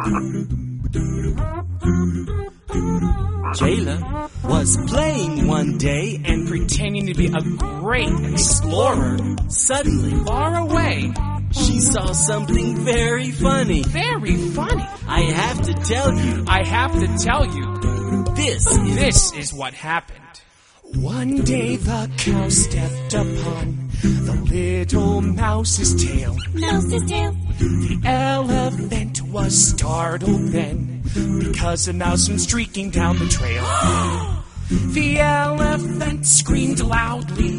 Jayla was playing one day and pretending to be a great explorer. suddenly Far away. she saw something very funny. Very funny. I have to tell you, I have to tell you, this is what happened. One day the cow stepped upon the little mouse's tail. Mouse's tail. The elephant was startled then, because a mouse went streaking down the trail. The elephant screamed loudly.